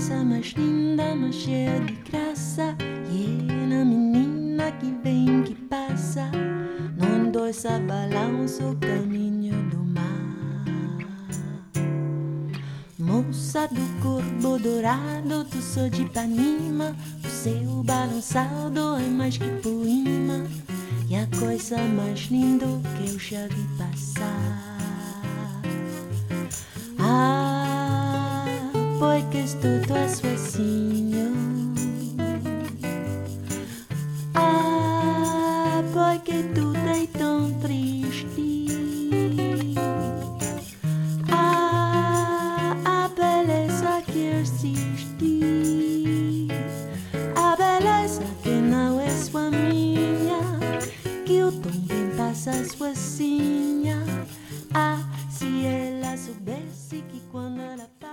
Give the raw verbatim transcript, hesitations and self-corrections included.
coisa mais linda, mais cheia de graça. E é na menina que vem, que passa, num dois a balança o caminho do mar. Moça do corpo dourado, tu sou de Ipanema, o seu balançado é mais que poema. E a coisa mais linda que eu já vi passar. Ah, porque estou tu sozinho. Ah, porque tu estás tão triste. Ah, a beleza que existe, a beleza que não é sua minha, que eu também passa sozinha. Ah, se ela soubesse que quando ela passa